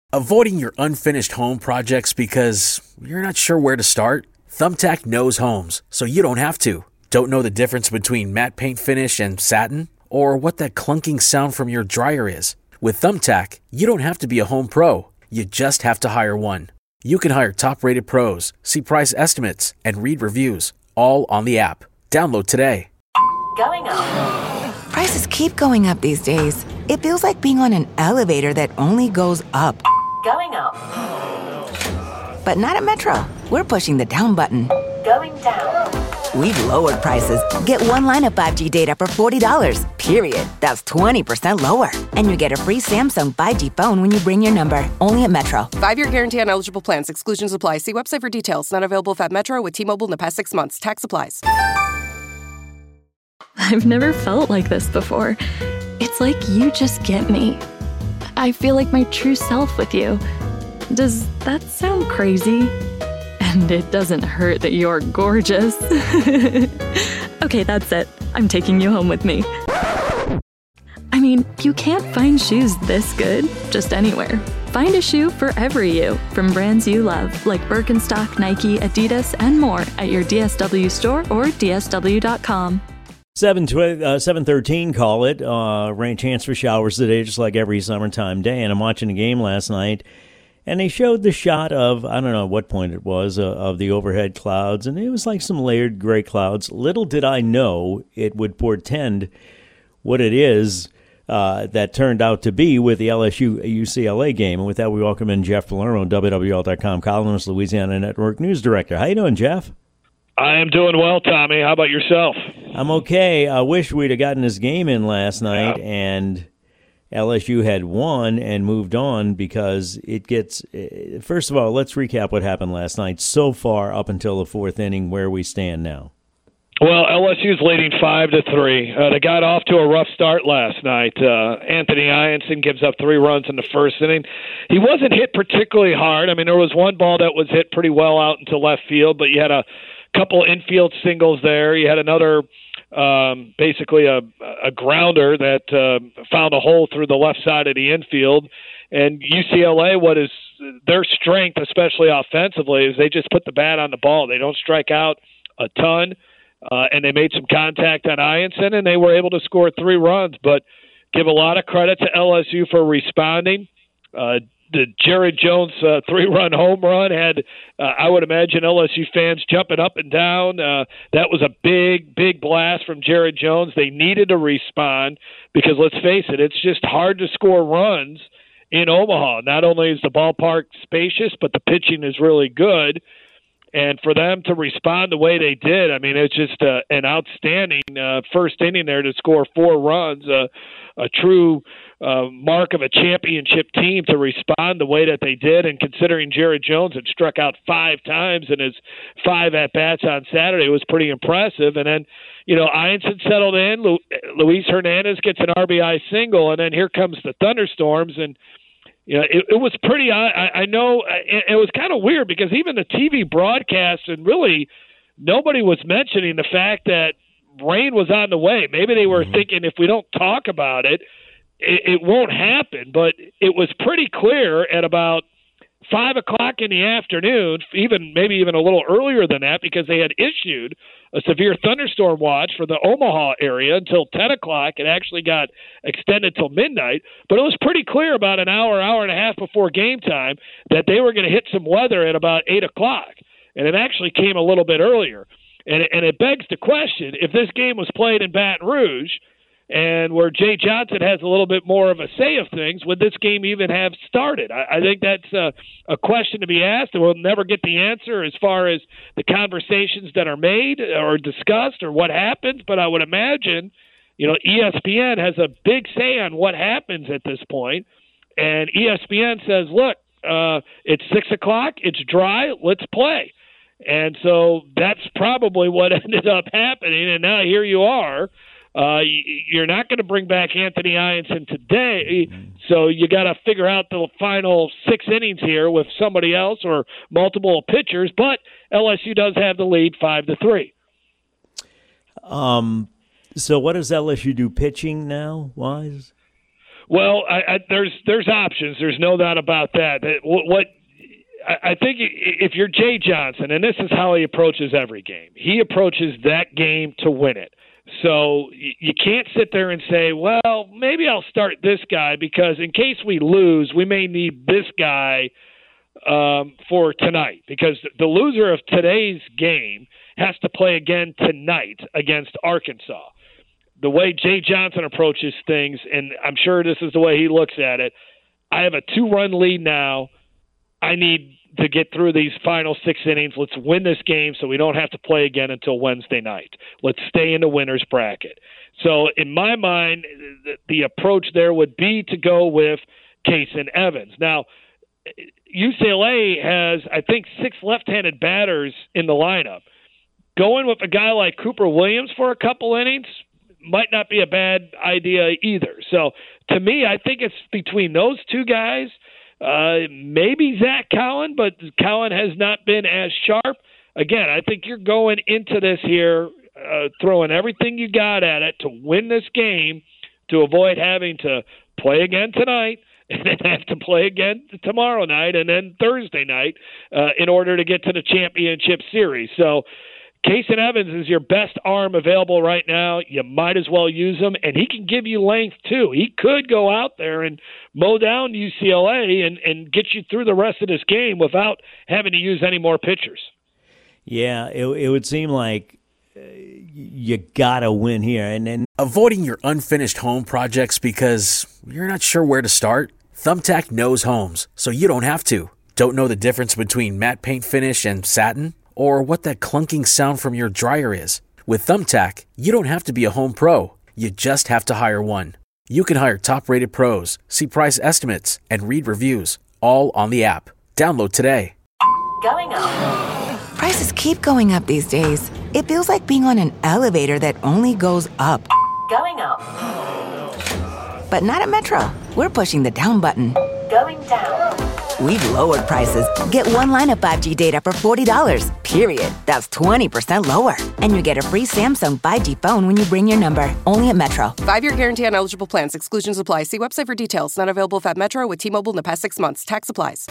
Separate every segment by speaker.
Speaker 1: Avoiding your unfinished home projects because you're not sure where to start? Thumbtack knows homes, so you don't have to. Don't know the difference between matte paint finish and satin? Or what that clunking sound from your dryer is? With Thumbtack, you don't have to be a home pro. You just have to hire one. You can hire top-rated pros, see price estimates, and read reviews, all on the app. Download today.
Speaker 2: Going up.
Speaker 3: Prices keep going up these days. It feels like being on an elevator that only goes up.
Speaker 2: Going up.
Speaker 3: But not at Metro. We're pushing the down button.
Speaker 2: Going down.
Speaker 3: We've lowered prices. Get one line of 5G data for $40, period. That's 20% lower. And you get a free Samsung 5G phone when you bring your number. Only at Metro.
Speaker 4: 5-year guarantee on eligible plans. Exclusions apply. See website for details. Not available at Metro with T-Mobile in the past 6 months. Tax applies.
Speaker 5: I've never felt like this before. It's like you just get me. I feel like my true self with you. Does that sound crazy? And it doesn't hurt that you're gorgeous. Okay, that's it. I'm taking you home with me. I mean, you can't find shoes this good just anywhere. Find a shoe for every you from brands you love, like Birkenstock, Nike, Adidas, and more at your DSW store or dsw.com.
Speaker 6: 7:13, call it. Rain chance for showers today, just like every summertime day. And I'm watching the game last night, and they showed the shot of, I don't know what point it was, of the overhead clouds, and it was like some layered gray clouds. Little did I know it would portend what it is that turned out to be with the LSU-UCLA game. And with that, we welcome in Jeff Palermo, WWL.com columnist, Louisiana Network News Director. How you doing, Jeff?
Speaker 7: I am doing well, Tommy. How about yourself?
Speaker 6: I'm okay. I wish we'd have gotten this game in last night and LSU had won and moved on, because it gets – first of all, let's recap what happened last night so far up until the fourth inning, where we stand now.
Speaker 7: Well, LSU's leading 5-3. They got off to a rough start last night. Anthony Ianson gives up 3 runs in the first inning. He wasn't hit particularly hard. I mean, there was one ball that was hit pretty well out into left field, but you had a couple infield singles there. You had another basically a grounder that found a hole through the left side of the infield. And UCLA, what is their strength, especially offensively, is they just put the bat on the ball. They don't strike out a ton. And they made some contact on Ianson, and they were able to score 3 runs. But give a lot of credit to LSU for responding. The Jared Jones 3-run home run had, I would imagine, LSU fans jumping up and down. That was a big, big blast from Jared Jones. They needed to respond because, let's face it, it's just hard to score runs in Omaha. Not only is the ballpark spacious, but the pitching is really good. And for them to respond the way they did, I mean, it's just an outstanding first inning there to score 4 runs, a true mark of a championship team to respond the way that they did. And considering Jared Jones had struck out 5 times in his 5 at-bats on Saturday, it was pretty impressive. And then, Ianson settled in. Luis Hernandez gets an RBI single, and then here comes the thunderstorms. And it was pretty. I know it was kind of weird because even the TV broadcast and really nobody was mentioning the fact that rain was on the way. Maybe they were thinking if we don't talk about it, it won't happen. But it was pretty clear at about 5 o'clock in the afternoon, maybe even a little earlier than that, because they had issued a severe thunderstorm watch for the Omaha area until 10 o'clock. It actually got extended till midnight. But it was pretty clear about an hour and a half before game time that they were going to hit some weather at about 8 o'clock. And it actually came a little bit earlier. And it begs the question, if this game was played in Baton Rouge and where Jay Johnson has a little bit more of a say of things, would this game even have started? I think that's a question to be asked, and we'll never get the answer as far as the conversations that are made or discussed or what happens. But I would imagine, ESPN has a big say on what happens at this point. And ESPN says, look, it's 6 o'clock, it's dry, let's play. And so that's probably what ended up happening. And now here you are. You're not going to bring back Anthony Ianson today, so you got to figure out the final 6 innings here with somebody else or multiple pitchers. But LSU does have the lead 5-3.
Speaker 6: So what does LSU do pitching now, wise?
Speaker 7: Well, there's options. There's no doubt about that. I think if you're Jay Johnson, and this is how he approaches every game, he approaches that game to win it. So you can't sit there and say, well, maybe I'll start this guy because in case we lose, we may need this guy for tonight, because the loser of today's game has to play again tonight against Arkansas. The way Jay Johnson approaches things, and I'm sure this is the way he looks at it, I have a 2-run lead now. I need to get through these final 6 innings. Let's win this game so we don't have to play again until Wednesday night. Let's stay in the winner's bracket. So in my mind, the approach there would be to go with Kason Evans. Now, UCLA has, I think, 6 left-handed batters in the lineup. Going with a guy like Cooper Williams for a couple innings might not be a bad idea either. So to me, I think it's between those two guys. Maybe Zach Cowan, but Cowan has not been as sharp. Again, I think you're going into this here throwing everything you got at it to win this game, to avoid having to play again tonight and then have to play again tomorrow night and then Thursday night in order to get to the championship series. So Kason Evans is your best arm available right now. You might as well use him, and he can give you length too. He could go out there and mow down UCLA and get you through the rest of this game without having to use any more pitchers.
Speaker 6: Yeah, it would seem like you got to win here. And then
Speaker 1: Avoiding your unfinished home projects because you're not sure where to start? Thumbtack knows homes, so you don't have to. Don't know the difference between matte paint finish and satin? Or what that clunking sound from your dryer is? With Thumbtack, you don't have to be a home pro. You just have to hire one. You can hire top-rated pros, see price estimates, and read reviews, all on the app. Download today.
Speaker 2: Going up.
Speaker 3: Prices keep going up these days. It feels like being on an elevator that only goes up.
Speaker 2: Going up.
Speaker 3: But not at Metro. We're pushing the down button.
Speaker 2: Going down.
Speaker 3: We've lowered prices. Get one line of 5G data for $40, period. That's 20% lower. And you get a free Samsung 5G phone when you bring your number. Only at Metro.
Speaker 4: 5-year guarantee on eligible plans. Exclusions apply. See website for details. Not available if at Metro with T-Mobile in the past 6 months. Tax applies.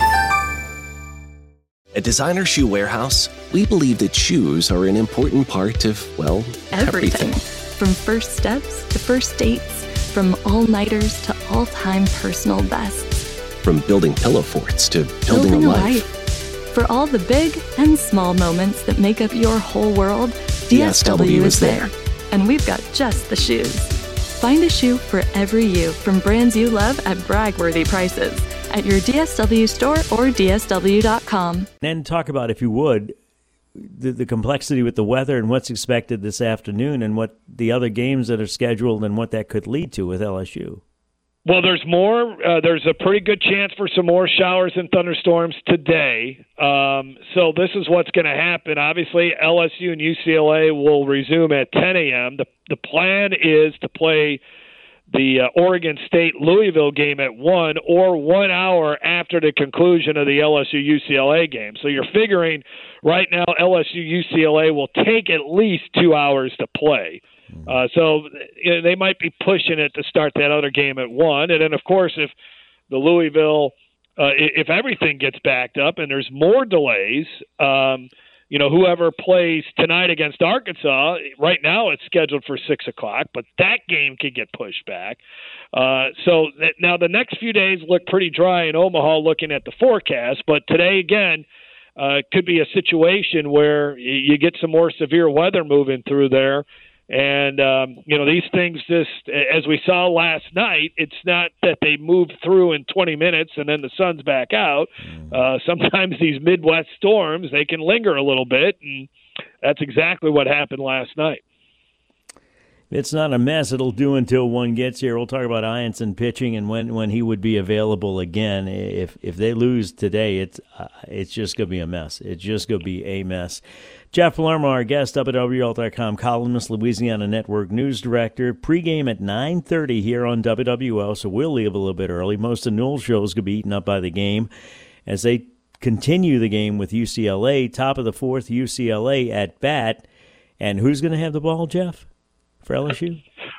Speaker 8: At Designer Shoe Warehouse, we believe that shoes are an important part of, well, everything.
Speaker 5: From first steps to first dates, from all-nighters to all-time personal bests.
Speaker 8: From building pillow forts to building a life.
Speaker 5: For all the big and small moments that make up your whole world, DSW is there. And we've got just the shoes. Find a shoe for every you from brands you love at brag-worthy prices at your DSW store or DSW.com.
Speaker 6: then talk about, if you would, the complexity with the weather and what's expected this afternoon and what the other games that are scheduled and what that could lead to with LSU.
Speaker 7: Well, there's more. There's a pretty good chance for some more showers and thunderstorms today. So this is what's going to happen. Obviously, LSU and UCLA will resume at 10 a.m. The plan is to play the Oregon State-Louisville game at 1 or 1 hour after the conclusion of the LSU-UCLA game. So you're figuring right now LSU-UCLA will take at least 2 hours to play. So they might be pushing it to start that other game at 1. And then, of course, if the Louisville, if everything gets backed up and there's more delays, whoever plays tonight against Arkansas, right now it's scheduled for 6 o'clock, but that game could get pushed back. Now the next few days look pretty dry in Omaha looking at the forecast, but today, again, could be a situation where you get some more severe weather moving through there. And, these things just, as we saw last night, it's not that they move through in 20 minutes and then the sun's back out. Sometimes these Midwest storms, they can linger a little bit, and that's exactly what happened last night.
Speaker 6: It's not a mess. It'll do until one gets here. We'll talk about Ianson pitching and when he would be available again. If they lose today, it's just going to be a mess. It's just going to be a mess. Jeff Palermo, our guest, WWL.com columnist, Louisiana Network news director. Pregame at 9:30 here on WWL, so we'll leave a little bit early. Most of Newell's shows could be eaten up by the game as they continue the game with UCLA. Top of the fourth, UCLA at bat. And who's going to have the ball, Jeff, for LSU?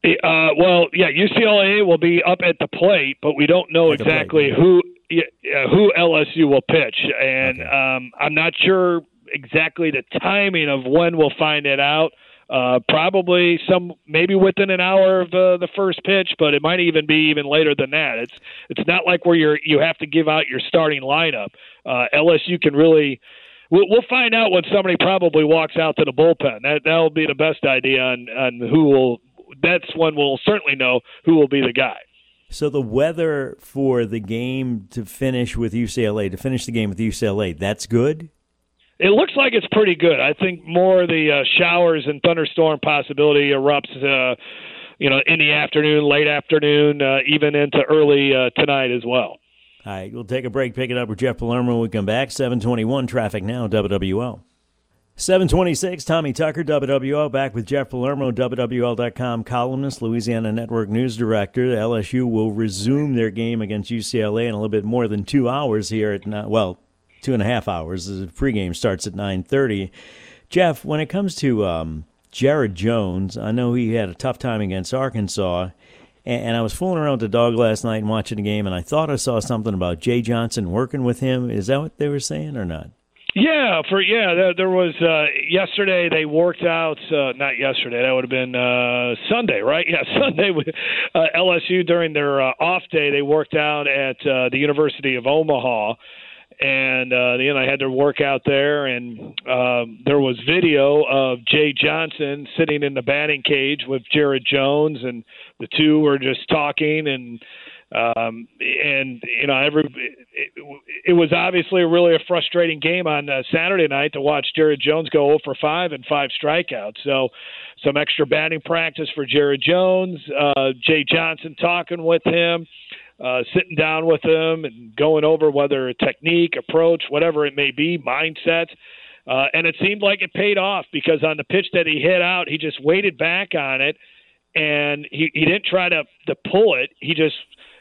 Speaker 7: Well, yeah, UCLA will be up at the plate, but we don't know exactly who LSU will pitch, and I'm not sure exactly the timing of when we'll find it out. Probably maybe within an hour of the first pitch, but it might even be even later than that. It's not like where you have to give out your starting lineup. LSU can really. We'll find out when somebody probably walks out to the bullpen. That'll be the best idea on who will. That's when we'll certainly know who will be the guy.
Speaker 6: So the weather for the game to finish with UCLA, that's good?
Speaker 7: It looks like it's pretty good. I think more of the showers and thunderstorm possibility erupts, in the afternoon, late afternoon, even into early tonight as well.
Speaker 6: All right, we'll take a break, pick it up with Jeff Palermo when we come back. 7:21 traffic now, WWL. 7:26, Tommy Tucker, WWL, back with Jeff Palermo, WWL.com columnist, Louisiana Network News Director. The LSU will resume their game against UCLA in a little bit more than 2 hours here at 2.5 hours. The pregame starts at 9:30. Jeff, when it comes to Jared Jones, I know he had a tough time against Arkansas, and I was fooling around with the dog last night and watching the game, and I thought I saw something about Jay Johnson working with him. Is that what they were saying or not?
Speaker 7: Yeah, there was yesterday they worked out. Not yesterday, that would have been Sunday, right? Yeah, Sunday with LSU during their off day. They worked out at the University of Omaha, and I had to work out there. And there was video of Jay Johnson sitting in the batting cage with Jared Jones, and the two were just talking and. It was obviously really a frustrating game on Saturday night to watch Jared Jones go 0 for 5 and 5 strikeouts. So some extra batting practice for Jared Jones, Jay Johnson talking with him, sitting down with him and going over whether a technique, approach, whatever it may be, mindset. And it seemed like it paid off because on the pitch that he hit out, he just waited back on it and he didn't try to pull it. He just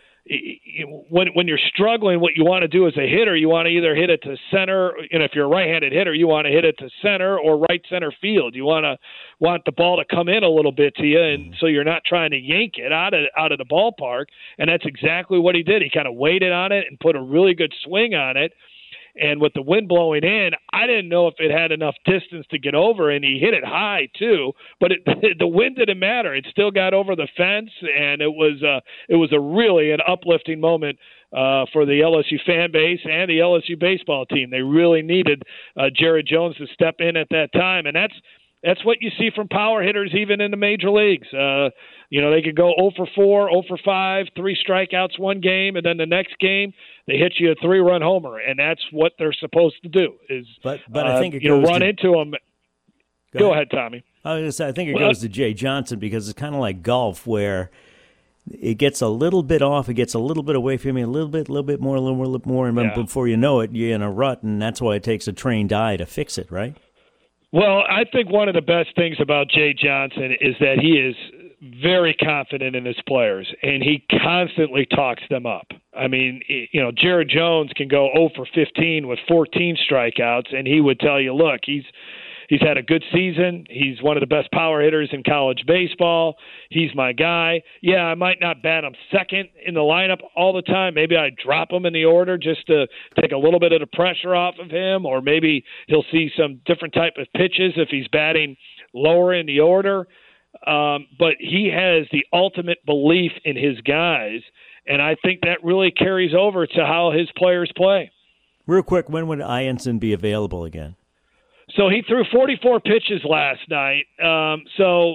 Speaker 7: when you're struggling, what you want to do as a hitter, you want to either hit it to center, and if you're a right-handed hitter, you want to hit it to center or right center field. You want the ball to come in a little bit to you, and so you're not trying to yank it out of the ballpark. And that's exactly what he did. He kind of waited on it and put a really good swing on it. And with the wind blowing in, I didn't know if it had enough distance to get over, and he hit it high too. But the wind didn't matter; it still got over the fence, and it was a really an uplifting moment for the LSU fan base and the LSU baseball team. They really needed Jared Jones to step in at that time, and that's what you see from power hitters even in the major leagues. They could go 0 for 4, 0 for 5, 3 strikeouts one game, and then the next game they hit you a 3-run homer, and that's what they're supposed to do. But
Speaker 6: I think it goes
Speaker 7: run into them. Go ahead, Tommy.
Speaker 6: I was going to say, I think it goes to Jay Johnson because it's kind of like golf where it gets a little bit off, it gets a little bit away from you, a little bit more, and then before you know it, you're in a rut, and that's why it takes a trained eye to fix it, right?
Speaker 7: Well, I think one of the best things about Jay Johnson is that he is very confident in his players, and he constantly talks them up. I mean, Jared Jones can go 0 for 15 with 14 strikeouts, and he would tell you, look, he's had a good season. He's one of the best power hitters in college baseball. He's my guy. Yeah, I might not bat him second in the lineup all the time. Maybe I drop him in the order just to take a little bit of the pressure off of him, or maybe he'll see some different type of pitches if he's batting lower in the order. But he has the ultimate belief in his guys, and I think that really carries over to how his players play.
Speaker 6: Real quick, when would Ianson be available again?
Speaker 7: So he threw 44 pitches last night. LSU,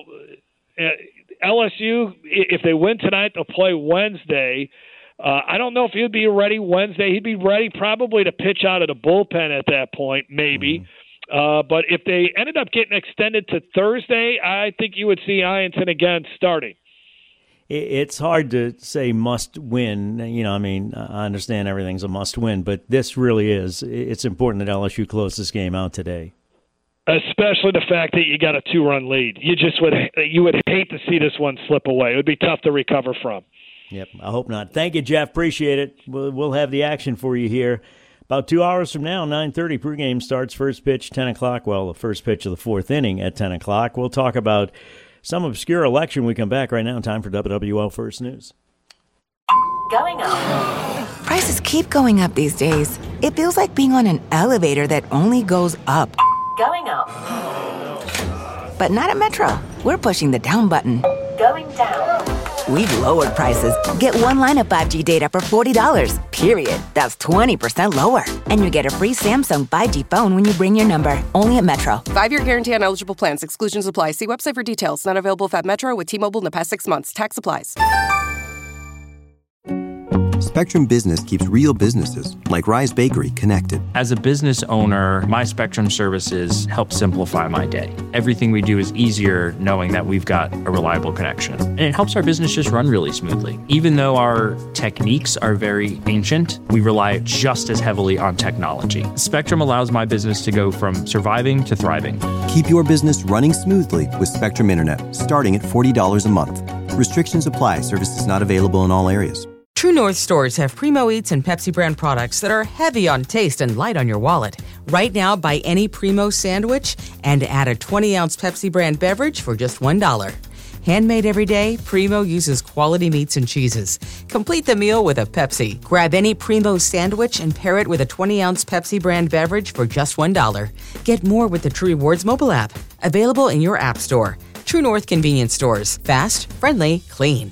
Speaker 7: if they win tonight, they'll play Wednesday. I don't know if he'd be ready Wednesday. He'd be ready probably to pitch out of the bullpen at that point, maybe. But if they ended up getting extended to Thursday, I think you would see Ianson again starting.
Speaker 6: It's hard to say must win. I understand everything's a must win, but this really is. It's important that LSU close this game out today.
Speaker 7: Especially the fact that you got a 2-run lead. You would hate to see this one slip away. It would be tough to recover from.
Speaker 6: Yep, I hope not. Thank you, Jeff. Appreciate it. We'll have the action for you here. About 2 hours from now, 9:30 pregame starts. First pitch, 10 o'clock. Well, the first pitch of the fourth inning at 10 o'clock. We'll talk about some obscure election. We come back right now in time for WWL First News.
Speaker 2: Going up.
Speaker 3: Prices keep going up these days. It feels like being on an elevator that only goes up.
Speaker 2: Going up.
Speaker 3: But not at Metro. We're pushing the down button.
Speaker 2: Going down.
Speaker 3: We've lowered prices. Get one line of 5G data for $40, period. That's 20% lower. And you get a free Samsung 5G phone when you bring your number. Only at Metro.
Speaker 4: 5-year guarantee on eligible plans. Exclusions apply. See website for details. Not available if at Metro with T-Mobile in the past 6 months. Tax applies.
Speaker 9: Spectrum Business keeps real businesses, like Rise Bakery, connected.
Speaker 10: As a business owner, my Spectrum services help simplify my day. Everything we do is easier knowing that we've got a reliable connection. And it helps our business just run really smoothly. Even though our techniques are very ancient, we rely just as heavily on technology. Spectrum allows my business to go from surviving to thriving.
Speaker 9: Keep your business running smoothly with Spectrum Internet, starting at $40 a month. Restrictions apply. Services not available in all areas.
Speaker 11: True North stores have Primo Eats and Pepsi brand products that are heavy on taste and light on your wallet. Right now, buy any Primo sandwich and add a 20-ounce Pepsi brand beverage for just $1. Handmade every day, Primo uses quality meats and cheeses. Complete the meal with a Pepsi. Grab any Primo sandwich and pair it with a 20-ounce Pepsi brand beverage for just $1. Get more with the True Rewards mobile app. Available in your app store. True North convenience stores. Fast, friendly, clean.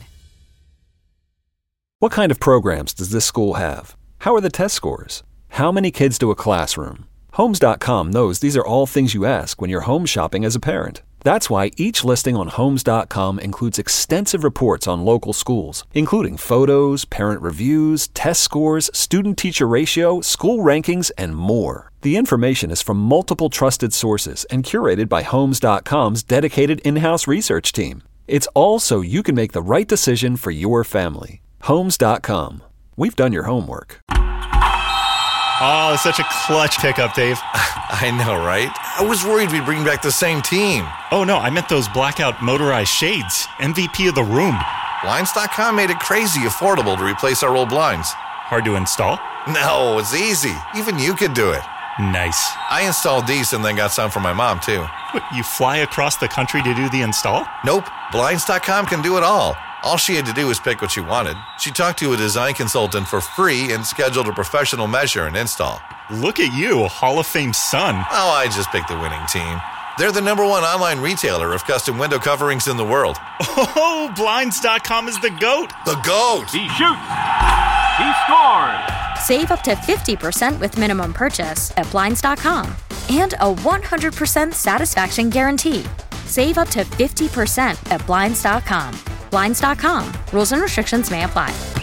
Speaker 12: What kind of programs does this school have? How are the test scores? How many kids do a classroom? Homes.com knows these are all things you ask when you're home shopping as a parent. That's why each listing on Homes.com includes extensive reports on local schools, including photos, parent reviews, test scores, student-teacher ratio, school rankings, and more. The information is from multiple trusted sources and curated by Homes.com's dedicated in-house research team. It's all so you can make the right decision for your family. Homes.com. We've done your homework.
Speaker 13: Oh, it's such a clutch pickup, Dave.
Speaker 14: I know, right? I was worried we'd bring back the same team.
Speaker 13: Oh, no, I meant those blackout motorized shades. MVP of the room.
Speaker 14: Blinds.com made it crazy affordable to replace our old blinds.
Speaker 13: Hard to install?
Speaker 14: No, it's easy. Even you could do it.
Speaker 13: Nice.
Speaker 14: I installed these and then got some for my mom, too.
Speaker 13: What, you fly across the country to do the install?
Speaker 14: Nope. Blinds.com can do it all. All she had to do was pick what she wanted. She talked to a design consultant for free and scheduled a professional measure and install.
Speaker 13: Look at you, Hall of Fame son.
Speaker 14: Oh, I just picked the winning team. They're the #1 online retailer of custom window coverings in the world.
Speaker 13: Oh, Blinds.com is the GOAT.
Speaker 14: The GOAT!
Speaker 15: He shoots. He scored.
Speaker 16: Save up to 50% with minimum purchase at Blinds.com. And a 100% satisfaction guarantee. Save up to 50% at Blinds.com. Blinds.com. Rules and restrictions may apply.